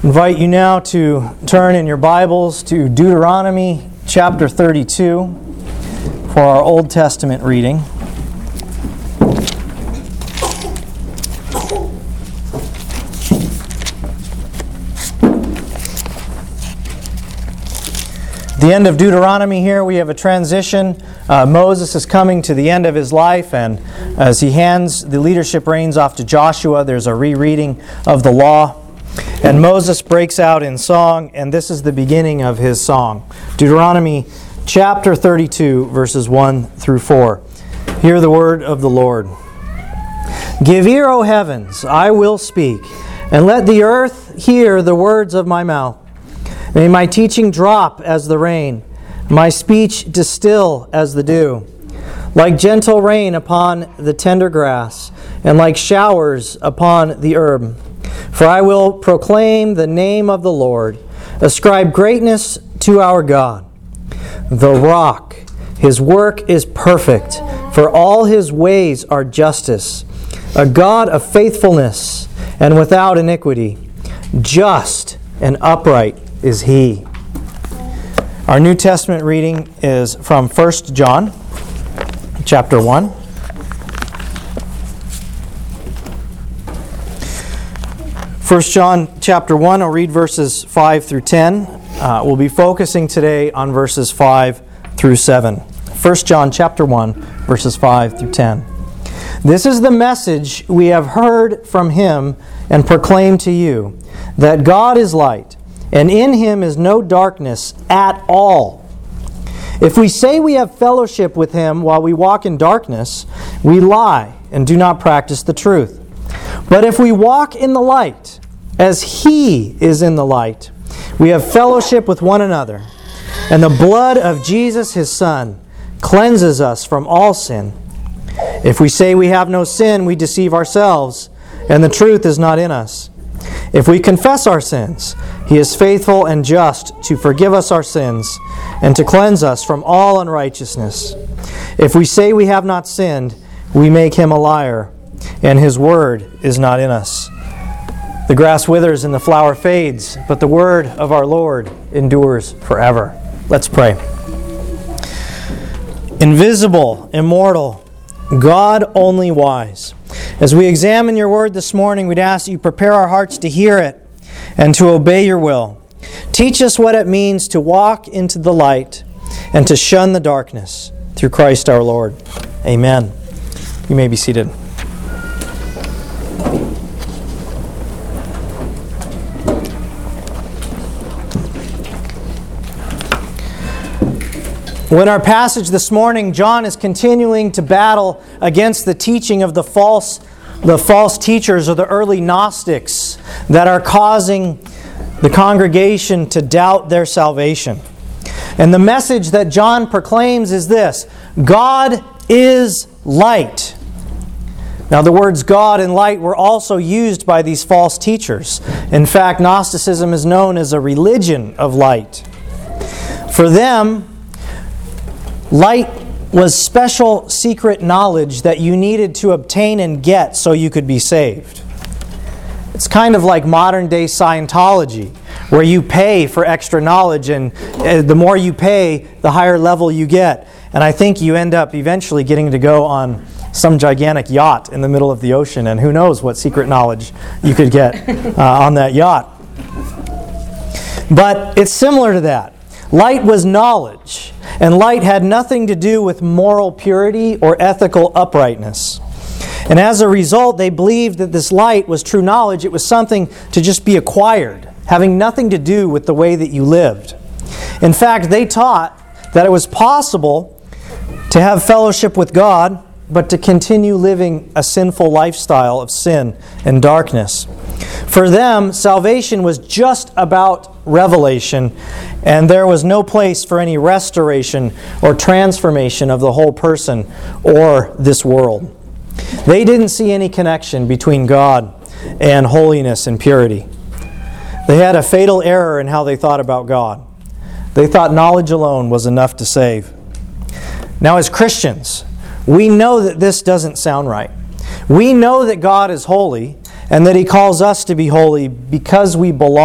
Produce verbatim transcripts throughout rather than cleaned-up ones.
Invite you now to turn in your Bibles to Deuteronomy chapter thirty-two for our Old Testament reading. At the end of Deuteronomy here, we have a transition. Uh, Moses is coming to the end of his life, and as he hands the leadership reins off to Joshua, there's a rereading of the law. And Moses breaks out in song, and this is the beginning of his song. Deuteronomy chapter thirty-two, verses one through four. Hear the word of the Lord. Give ear, O heavens, I will speak, and let the earth hear the words of my mouth. May my teaching drop as the rain, my speech distill as the dew, like gentle rain upon the tender grass, and like showers upon the herb. For I will proclaim the name of the Lord, ascribe greatness to our God. The rock, His work is perfect, for all His ways are justice. A God of faithfulness and without iniquity. Just and upright is He. Our New Testament reading is from First John, chapter one. First John chapter one, I'll read verses five through ten. Uh, we'll be focusing today on verses five through seven. First John chapter one, verses five through ten. This is the message we have heard from Him and proclaim to you, that God is light, and in Him is no darkness at all. If we say we have fellowship with Him while we walk in darkness, we lie and do not practice the truth. But if we walk in the light, as He is in the light, we have fellowship with one another. And the blood of Jesus, His Son, cleanses us from all sin. If we say we have no sin, we deceive ourselves, and the truth is not in us. If we confess our sins, He is faithful and just to forgive us our sins and to cleanse us from all unrighteousness. If we say we have not sinned, we make Him a liar, and His word is not in us. The grass withers and the flower fades, but the word of our Lord endures forever. Let's pray. Invisible, immortal, God only wise. As we examine your word this morning, we'd ask that you prepare our hearts to hear it and to obey your will. Teach us what it means to walk into the light and to shun the darkness. Through Christ our Lord. Amen. You may be seated. Well, in our passage this morning, John is continuing to battle against the teaching of the false, the false teachers or the early Gnostics that are causing the congregation to doubt their salvation. And the message that John proclaims is this: God is light. Now, the words God and light were also used by these false teachers. In fact, Gnosticism is known as a religion of light. For them, light was special secret knowledge that you needed to obtain and get so you could be saved. It's kind of like modern day Scientology, where you pay for extra knowledge, and the more you pay, the higher level you get. And I think you end up eventually getting to go on some gigantic yacht in the middle of the ocean, and who knows what secret knowledge you could get uh, on that yacht. But it's similar to that. Light was knowledge, and light had nothing to do with moral purity or ethical uprightness. And as a result, they believed that this light was true knowledge. It was something to just be acquired, having nothing to do with the way that you lived. In fact, they taught that it was possible to have fellowship with God, but to continue living a sinful lifestyle of sin and darkness. For them, salvation was just about revelation, and there was no place for any restoration or transformation of the whole person or this world. They didn't see any connection between God and holiness and purity. They had a fatal error in how they thought about God. They thought knowledge alone was enough to save. Now, as Christians, we know that this doesn't sound right. We know that God is holy and that He calls us to be holy because we belong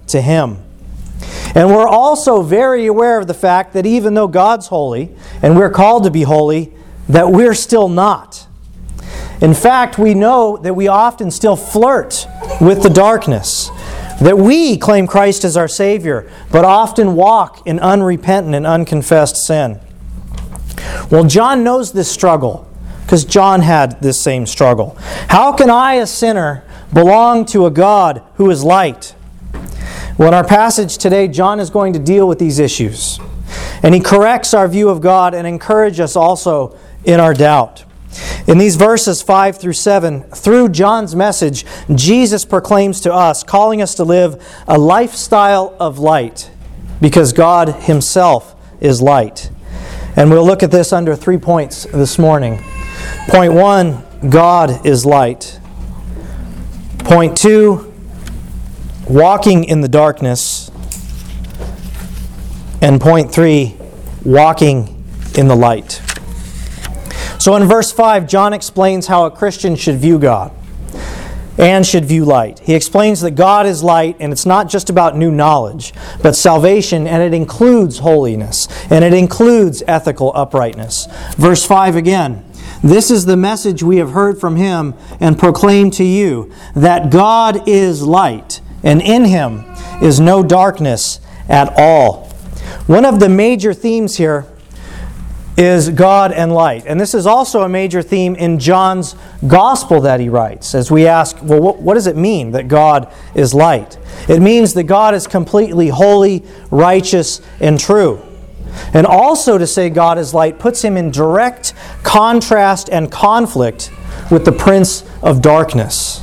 to Him. And we're also very aware of the fact that even though God's holy, and we're called to be holy, that we're still not. In fact, we know that we often still flirt with the darkness, that we claim Christ as our Savior, but often walk in unrepentant and unconfessed sin. Well, John knows this struggle, because John had this same struggle. How can I, a sinner, belong to a God who is light? Well, in our passage today, John is going to deal with these issues. And he corrects our view of God and encourages us also in our doubt. In these verses five through seven, through John's message, Jesus proclaims to us, calling us to live a lifestyle of light, because God Himself is light. And we'll look at this under three points this morning. Point one, God is light. Point two, walking in the darkness. And point three, walking in the light. So in verse five, John explains how a Christian should view God and should view light. He explains that God is light, and it's not just about new knowledge, but salvation, and it includes holiness, and it includes ethical uprightness. Verse five again, this is the message we have heard from Him and proclaim to you, that God is light, and in Him is no darkness at all. One of the major themes here is God and light. And this is also a major theme in John's gospel that he writes. As we ask, well, what, what does it mean that God is light? It means that God is completely holy, righteous, and true. And also to say God is light puts Him in direct contrast and conflict with the prince of darkness.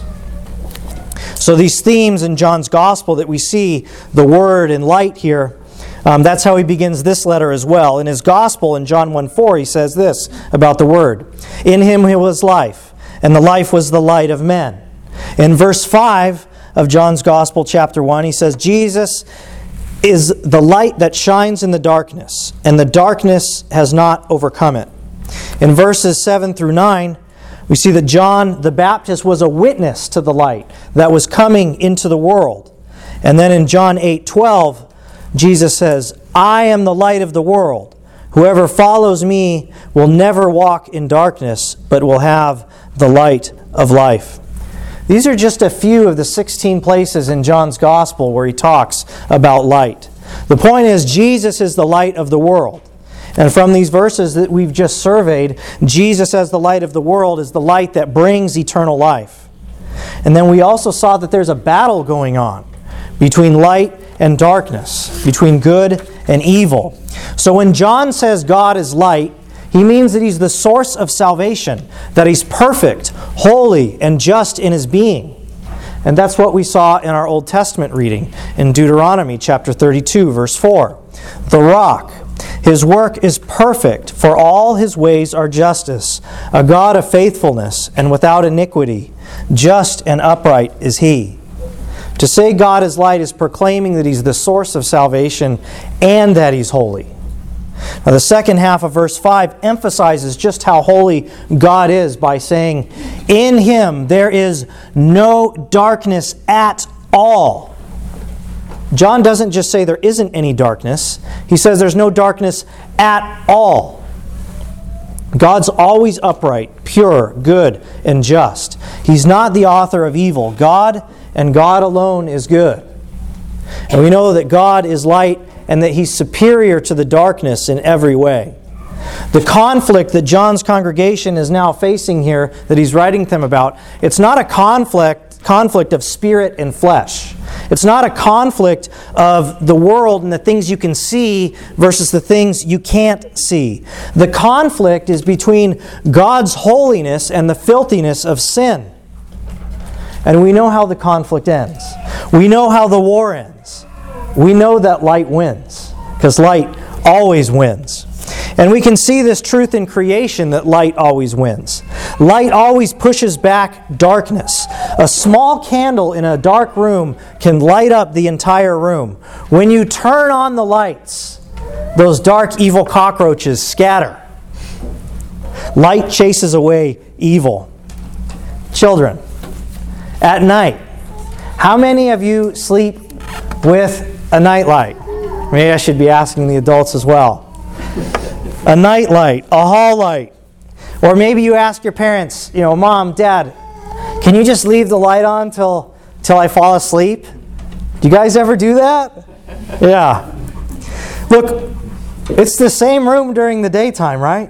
So these themes in John's gospel that we see, the Word and light here, Um, that's how he begins this letter as well. In his gospel, in John one four, he says this about the Word. In Him was life, and the life was the light of men. In verse five of John's gospel, chapter one, he says, Jesus is the light that shines in the darkness, and the darkness has not overcome it. In verses seven through nine, we see that John the Baptist was a witness to the light that was coming into the world. And then in John eight twelve, Jesus says, I am the light of the world. Whoever follows me will never walk in darkness, but will have the light of life. These are just a few of the sixteen places in John's gospel where he talks about light. The point is, Jesus is the light of the world. And from these verses that we've just surveyed, Jesus as the light of the world is the light that brings eternal life. And then we also saw that there's a battle going on between light and darkness, between good and evil. So when John says God is light, he means that He's the source of salvation, that He's perfect, holy, and just in His being. And that's what we saw in our Old Testament reading in Deuteronomy chapter thirty-two, verse four. The rock, His work is perfect, for all His ways are justice, a God of faithfulness and without iniquity. Just and upright is He. To say God is light is proclaiming that He's the source of salvation and that He's holy. Now, the second half of verse five emphasizes just how holy God is by saying, in Him there is no darkness at all. John doesn't just say there isn't any darkness. He says there's no darkness at all. God's always upright, pure, good, and just. He's not the author of evil. God and God alone is good. And we know that God is light and that He's superior to the darkness in every way. The conflict that John's congregation is now facing here, that he's writing to them about, it's not a conflict, conflict of spirit and flesh. It's not a conflict of the world and the things you can see versus the things you can't see. The conflict is between God's holiness and the filthiness of sin. And we know how the conflict ends. We know how the war ends. We know that light wins, because light always wins. And we can see this truth in creation, that light always wins. Light always pushes back darkness. A small candle in a dark room can light up the entire room. When you turn on the lights, those dark, evil cockroaches scatter. Light chases away evil. Children, at night, how many of you sleep with a nightlight? Maybe I should be asking the adults as well. A nightlight, a hall light. Or maybe you ask your parents, you know, Mom, Dad, can you just leave the light on till, till I fall asleep? Do you guys ever do that? Yeah. Look, it's the same room during the daytime, right?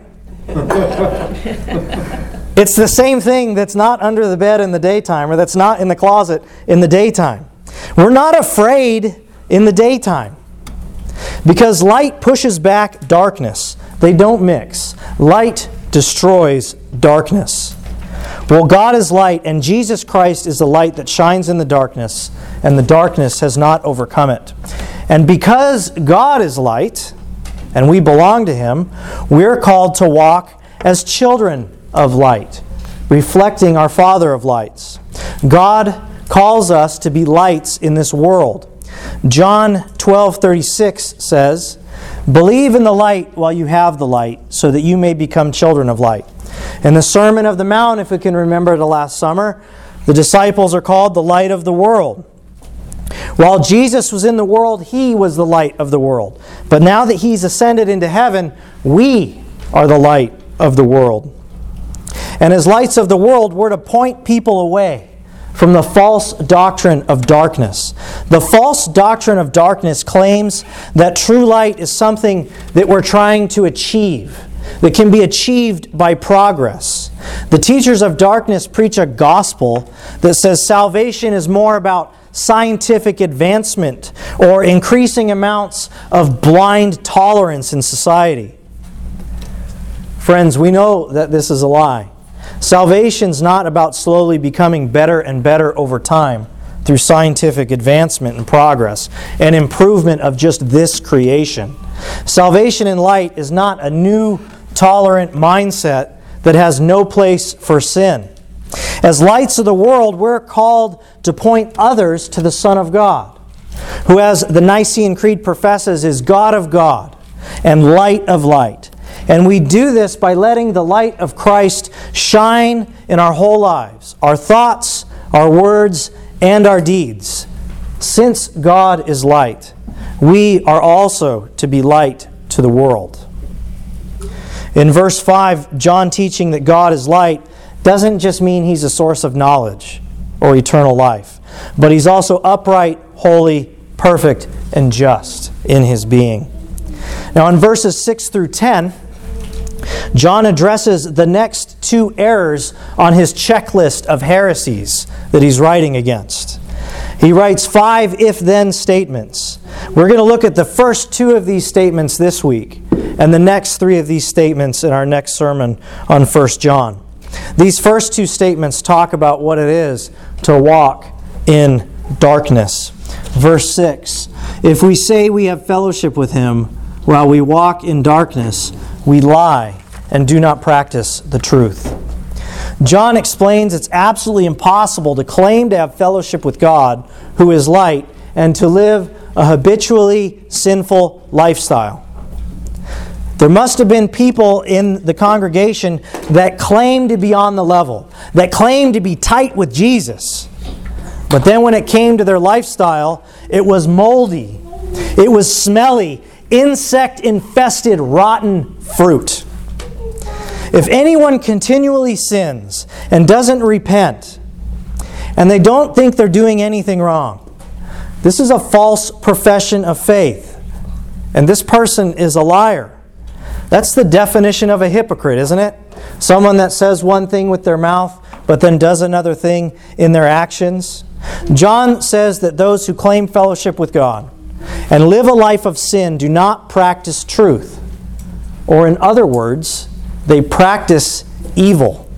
It's the same thing that's not under the bed in the daytime, or that's not in the closet in the daytime. We're not afraid in the daytime because light pushes back darkness. They don't mix. Light destroys darkness. Well, God is light, and Jesus Christ is the light that shines in the darkness, and the darkness has not overcome it. And because God is light, and we belong to Him, we're called to walk as children of light, reflecting our Father of lights. God calls us to be lights in this world. John twelve thirty-six says, "Believe in the light while you have the light, so that you may become children of light." In the Sermon of the Mount, if we can remember the last summer, the disciples are called the light of the world. While Jesus was in the world, He was the light of the world. But now that He's ascended into heaven, we are the light of the world. And as lights of the world, we're to point people away from the false doctrine of darkness. The false doctrine of darkness claims that true light is something that we're trying to achieve, that can be achieved by progress. The teachers of darkness preach a gospel that says salvation is more about scientific advancement or increasing amounts of blind tolerance in society. Friends, we know that this is a lie. Salvation's not about slowly becoming better and better over time through scientific advancement and progress and improvement of just this creation. Salvation in light is not a new, tolerant mindset that has no place for sin. As lights of the world, we're called to point others to the Son of God, who, as the Nicene Creed professes, is God of God and light of light. And we do this by letting the light of Christ shine in our whole lives, our thoughts, our words, and our deeds. Since God is light, we are also to be light to the world. In verse five, John teaching that God is light doesn't just mean He's a source of knowledge or eternal life, but He's also upright, holy, perfect, and just in His being. Now in verses six through ten, John addresses the next two errors on his checklist of heresies that he's writing against. He writes five if-then statements. We're going to look at the first two of these statements this week and the next three of these statements in our next sermon on First John. These first two statements talk about what it is to walk in darkness. Verse six, if we say we have fellowship with Him while we walk in darkness, we lie and do not practice the truth. John explains it's absolutely impossible to claim to have fellowship with God, who is light, and to live a habitually sinful lifestyle. There must have been people in the congregation that claimed to be on the level, that claimed to be tight with Jesus. But then when it came to their lifestyle, it was moldy, it was smelly, insect-infested, rotten fruit. If anyone continually sins and doesn't repent, and they don't think they're doing anything wrong, this is a false profession of faith. And this person is a liar. That's the definition of a hypocrite, isn't it? Someone that says one thing with their mouth, but then does another thing in their actions. John says that those who claim fellowship with God and live a life of sin do not practice truth. Or in other words, they practice evil.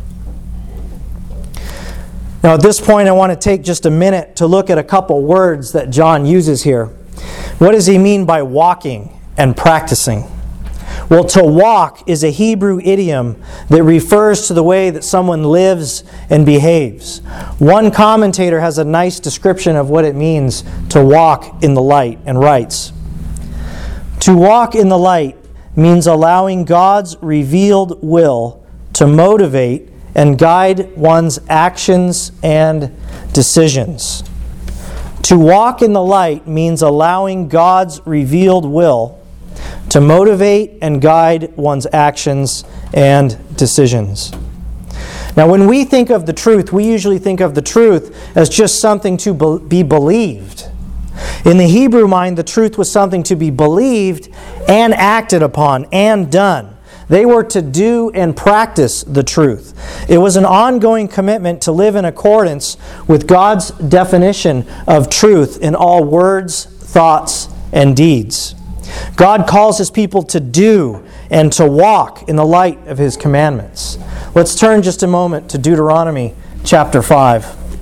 Now at this point I want to take just a minute to look at a couple words that John uses here. What does he mean by walking and practicing? Well, to walk is a Hebrew idiom that refers to the way that someone lives and behaves. One commentator has a nice description of what it means to walk in the light and writes, "To walk in the light means allowing God's revealed will to motivate and guide one's actions and decisions. To walk in the light means allowing God's revealed will to motivate and guide one's actions and decisions. Now, when we think of the truth, we usually think of the truth as just something to be believed. In the Hebrew mind, the truth was something to be believed and acted upon and done. They were to do and practice the truth. It was an ongoing commitment to live in accordance with God's definition of truth in all words, thoughts, and deeds. God calls His people to do and to walk in the light of His commandments. Let's turn just a moment to Deuteronomy chapter five.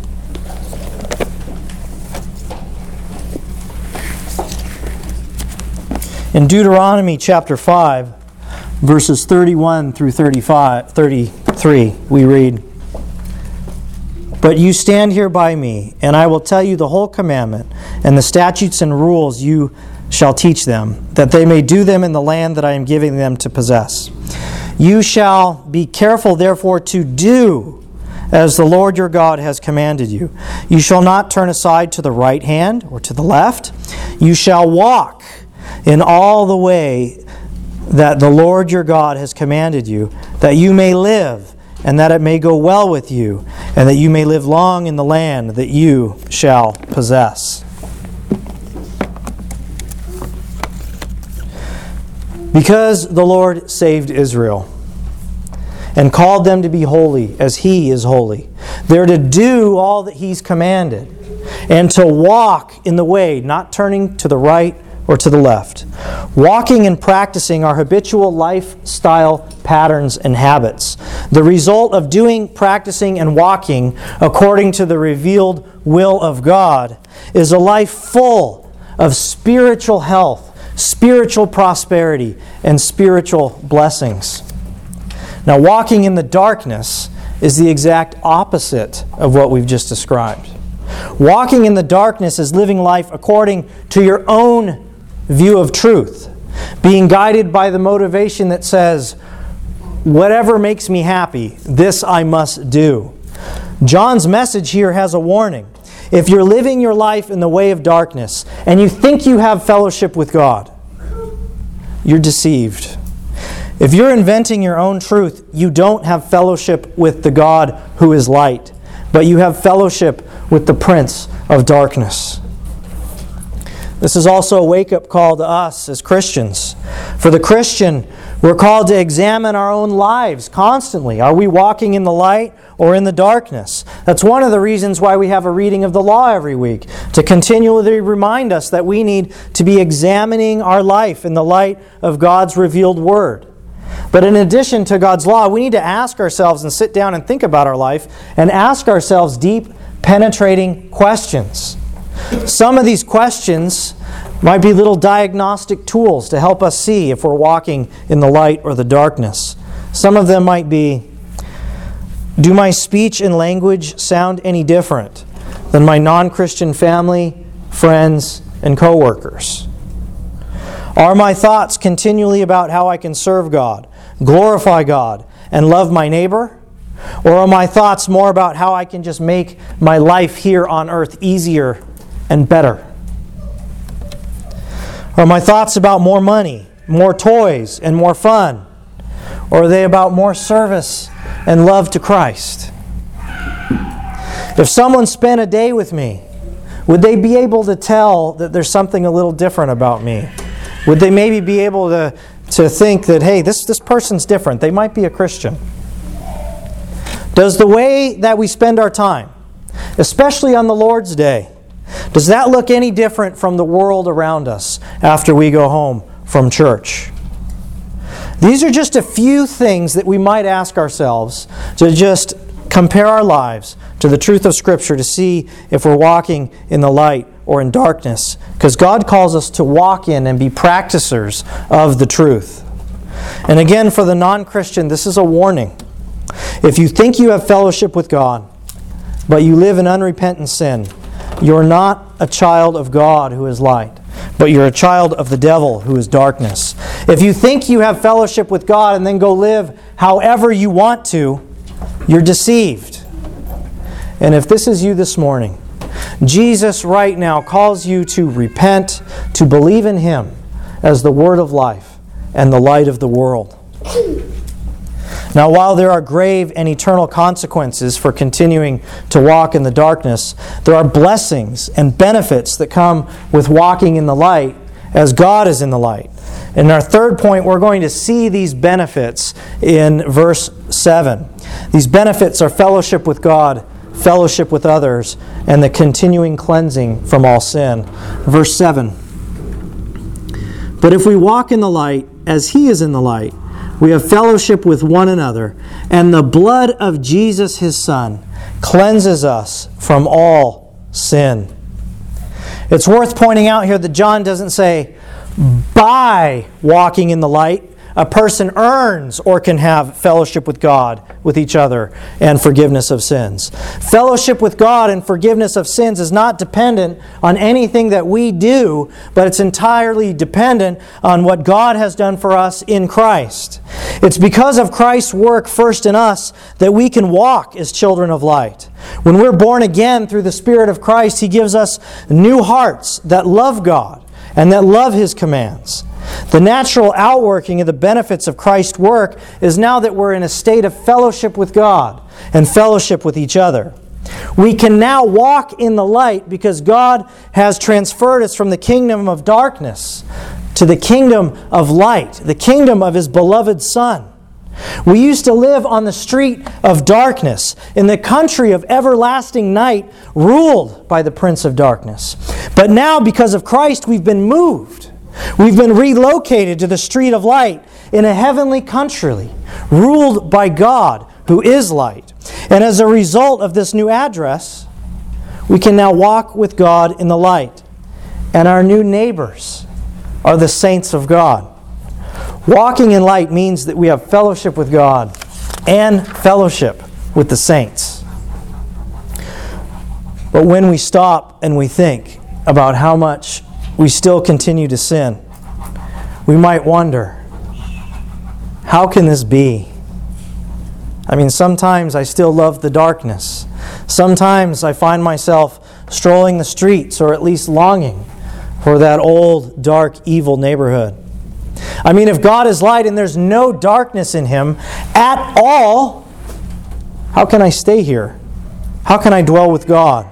In Deuteronomy chapter five, verses thirty-one through thirty-five, thirty-three, we read, "But you stand here by me, and I will tell you the whole commandment, and the statutes and rules you shall teach them, that they may do them in the land that I am giving them to possess. You shall be careful, therefore, to do as the Lord your God has commanded you. You shall not turn aside to the right hand or to the left. You shall walk in all the way that the Lord your God has commanded you, that you may live, and that it may go well with you, and that you may live long in the land that you shall possess." Because the Lord saved Israel and called them to be holy as He is holy, they're to do all that He's commanded and to walk in the way, not turning to the right or to the left. Walking and practicing are habitual lifestyle patterns and habits. The result of doing, practicing, and walking according to the revealed will of God is a life full of spiritual health, spiritual prosperity, and spiritual blessings. Now, walking in the darkness is the exact opposite of what we've just described. Walking in the darkness is living life according to your own view of truth, being guided by the motivation that says, whatever makes me happy, this I must do. John's message here has a warning. If you're living your life in the way of darkness and you think you have fellowship with God, you're deceived. If you're inventing your own truth, you don't have fellowship with the God who is light, but you have fellowship with the prince of darkness. This is also a wake-up call to us as Christians. For the Christian, we're called to examine our own lives constantly. Are we walking in the light or in the darkness? That's one of the reasons why we have a reading of the law every week, to continually remind us that we need to be examining our life in the light of God's revealed Word. But in addition to God's law, we need to ask ourselves and sit down and think about our life and ask ourselves deep, penetrating questions. Some of these questions might be little diagnostic tools to help us see if we're walking in the light or the darkness. Some of them might be, do my speech and language sound any different than my non-Christian family, friends, and co-workers? Are my thoughts continually about how I can serve God, glorify God, and love my neighbor? Or are my thoughts more about how I can just make my life here on earth easier and better? Are my thoughts about more money, more toys, and more fun? Or are they about more service and love to Christ? If someone spent a day with me, would they be able to tell that there's something a little different about me? Would they maybe be able to, to think that, hey, this, this person's different. They might be a Christian. Does the way that we spend our time, especially on the Lord's Day, does that look any different from the world around us after we go home from church? These are just a few things that we might ask ourselves to just compare our lives to the truth of Scripture to see if we're walking in the light or in darkness. Because God calls us to walk in and be practicers of the truth. And again, for the non-Christian, this is a warning. If you think you have fellowship with God, but you live in unrepentant sin, you're not a child of God who is light, but you're a child of the devil who is darkness. If you think you have fellowship with God and then go live however you want to, you're deceived. And if this is you this morning, Jesus right now calls you to repent, to believe in Him as the Word of life and the light of the world. Now, while there are grave and eternal consequences for continuing to walk in the darkness, there are blessings and benefits that come with walking in the light as God is in the light. In our third point, we're going to see these benefits in verse seven. These benefits are fellowship with God, fellowship with others, and the continuing cleansing from all sin. Verse seven. But if we walk in the light as He is in the light, we have fellowship with one another, and the blood of Jesus His Son cleanses us from all sin. It's worth pointing out here that John doesn't say, by walking in the light, a person earns or can have fellowship with God, with each other, and forgiveness of sins. Fellowship with God and forgiveness of sins is not dependent on anything that we do, but it's entirely dependent on what God has done for us in Christ. It's because of Christ's work first in us that we can walk as children of light. When we're born again through the Spirit of Christ, He gives us new hearts that love God and that love His commands. The natural outworking of the benefits of Christ's work is now that we're in a state of fellowship with God and fellowship with each other. We can now walk in the light because God has transferred us from the kingdom of darkness to the kingdom of light, the kingdom of His beloved Son. We used to live on the street of darkness, in the country of everlasting night, ruled by the prince of darkness. But now, because of Christ, we've been moved. We've been relocated to the street of light in a heavenly country, ruled by God, who is light. And as a result of this new address, we can now walk with God in the light. And our new neighbors are the saints of God. Walking in light means that we have fellowship with God and fellowship with the saints. But when we stop and we think about how much we still continue to sin, we might wonder, how can this be? I mean, sometimes I still love the darkness. Sometimes I find myself strolling the streets, or at least longing for that old, dark, evil neighborhood. I mean, if God is light and there's no darkness in Him at all, how can I stay here? How can I dwell with God?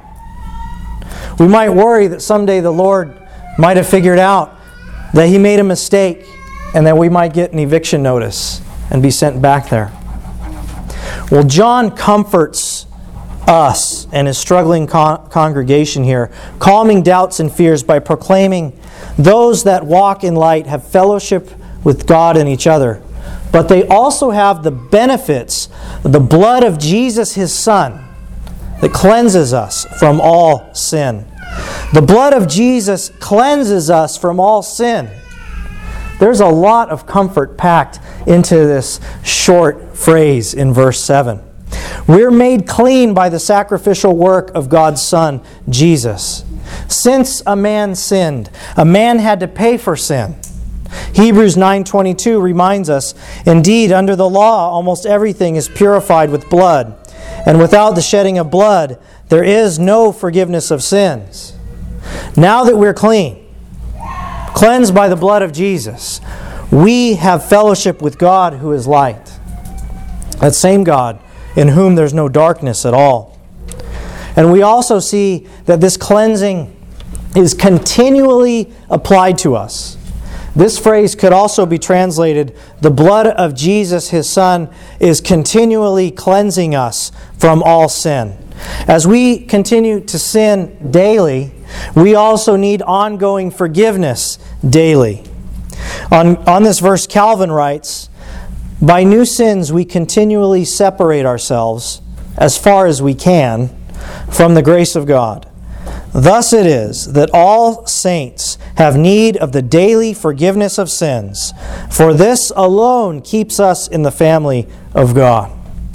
We might worry that someday the Lord might have figured out that He made a mistake and that we might get an eviction notice and be sent back there. Well, John comforts us and his struggling con- congregation here, calming doubts and fears by proclaiming those that walk in light have fellowship with God and each other, but they also have the benefits of the blood of Jesus, His Son, that cleanses us from all sin. The blood of Jesus cleanses us from all sin. There's a lot of comfort packed into this short phrase in verse seven. We're made clean by the sacrificial work of God's Son, Jesus. Since a man sinned, a man had to pay for sin. Hebrews nine twenty-two reminds us, indeed, under the law, almost everything is purified with blood, and without the shedding of blood, there is no forgiveness of sins. Now that we're clean, cleansed by the blood of Jesus, we have fellowship with God who is light. That same God in whom there's no darkness at all. And we also see that this cleansing is continually applied to us. This phrase could also be translated, the blood of Jesus, His Son, is continually cleansing us from all sin. As we continue to sin daily, we also need ongoing forgiveness daily. On, on this verse, Calvin writes, by new sins we continually separate ourselves, as far as we can, from the grace of God. Thus it is that all saints have need of the daily forgiveness of sins, for this alone keeps us in the family of God.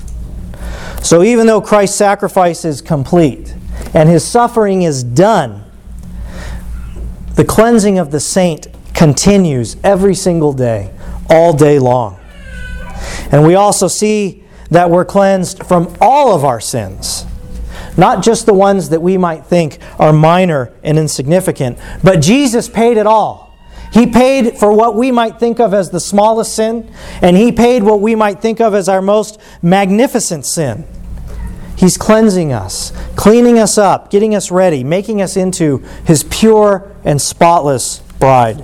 So even though Christ's sacrifice is complete and His suffering is done, the cleansing of the saint continues every single day, all day long. And we also see that we're cleansed from all of our sins. not just the ones that we might think are minor and insignificant, but Jesus paid it all. He paid for what we might think of as the smallest sin, and He paid what we might think of as our most magnificent sin. He's cleansing us, cleaning us up, getting us ready, making us into His pure and spotless bride.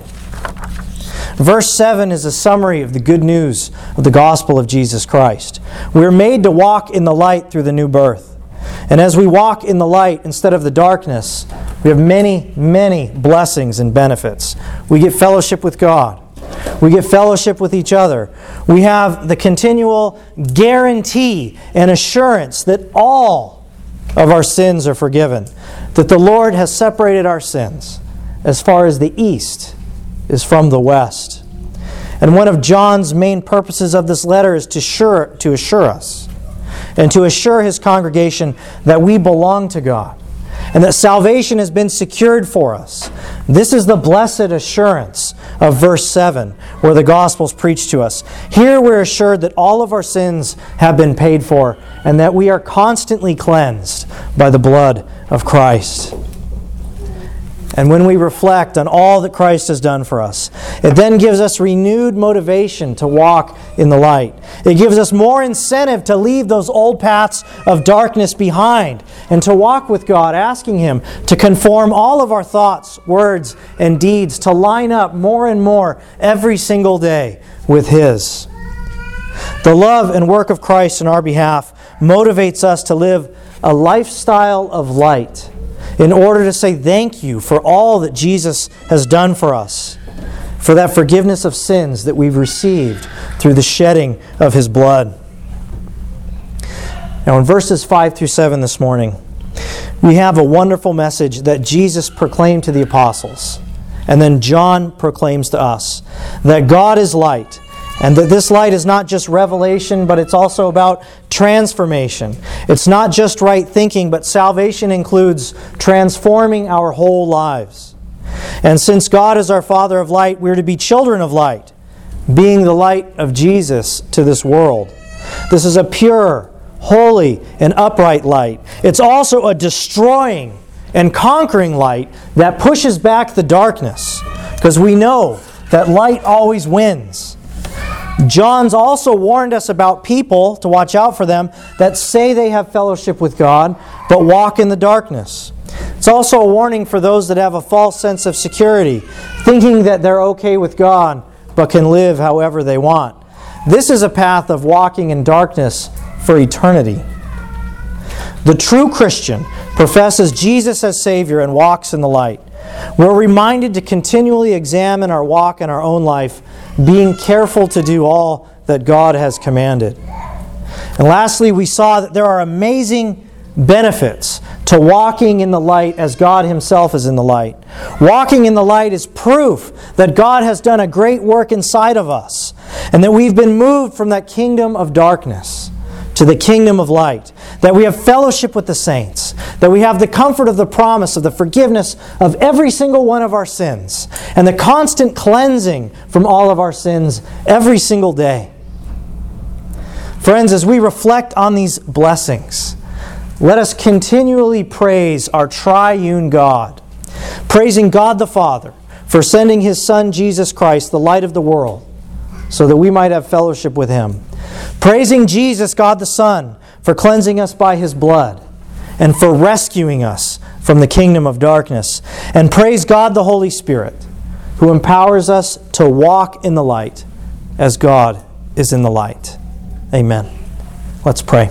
Verse seven is a summary of the good news of the gospel of Jesus Christ. We're made to walk in the light through the new birth. And as we walk in the light instead of the darkness, we have many, many blessings and benefits. We get fellowship with God. We get fellowship with each other. We have the continual guarantee and assurance that all of our sins are forgiven, that the Lord has separated our sins as far as the east is from the west. And one of John's main purposes of this letter is to assure, to assure us and to assure his congregation that we belong to God and that salvation has been secured for us. This is the blessed assurance of verse seven, where the gospel's preached to us. Here we're assured that all of our sins have been paid for and that we are constantly cleansed by the blood of Christ. And when we reflect on all that Christ has done for us, it then gives us renewed motivation to walk in the light. It gives us more incentive to leave those old paths of darkness behind and to walk with God, asking Him to conform all of our thoughts, words, and deeds to line up more and more every single day with His. The love and work of Christ in our behalf motivates us to live a lifestyle of light, in order to say thank you for all that Jesus has done for us, for that forgiveness of sins that we've received through the shedding of His blood. Now in verses five through seven this morning, we have a wonderful message that Jesus proclaimed to the apostles, and then John proclaims to us, that God is light, and that this light is not just revelation, but it's also about transformation. It's not just right thinking, but salvation includes transforming our whole lives. And since God is our Father of light, we're to be children of light, being the light of Jesus to this world. This is a pure, holy, and upright light. It's also a destroying and conquering light that pushes back the darkness, because we know that light always wins. John's also warned us about people, to watch out for them, that say they have fellowship with God, but walk in the darkness. It's also a warning for those that have a false sense of security, thinking that they're okay with God, but can live however they want. This is a path of walking in darkness for eternity. The true Christian professes Jesus as Savior and walks in the light. We're reminded to continually examine our walk in our own life, being careful to do all that God has commanded. And lastly, we saw that there are amazing benefits to walking in the light as God Himself is in the light. Walking in the light is proof that God has done a great work inside of us, and that we've been moved from that kingdom of darkness to the kingdom of light, that we have fellowship with the saints, that we have the comfort of the promise of the forgiveness of every single one of our sins, and the constant cleansing from all of our sins every single day. Friends, as we reflect on these blessings, let us continually praise our triune God, praising God the Father for sending His Son Jesus Christ, the light of the world, so that we might have fellowship with Him. Praising Jesus, God the Son, for cleansing us by His blood and for rescuing us from the kingdom of darkness. And praise God the Holy Spirit, who empowers us to walk in the light as God is in the light. Amen. Let's pray.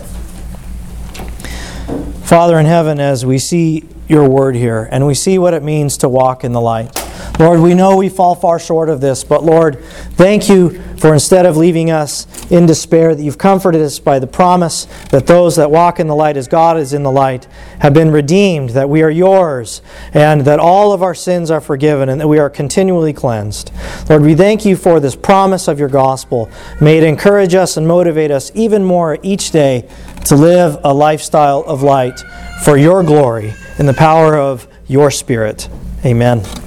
Father in heaven, as we see Your word here and we see what it means to walk in the light, Lord, we know we fall far short of this, but Lord, thank You for instead of leaving us in despair, that You've comforted us by the promise that those that walk in the light as God is in the light have been redeemed, that we are Yours, and that all of our sins are forgiven, and that we are continually cleansed. Lord, we thank You for this promise of Your gospel. May it encourage us and motivate us even more each day to live a lifestyle of light for Your glory in the power of Your Spirit. Amen.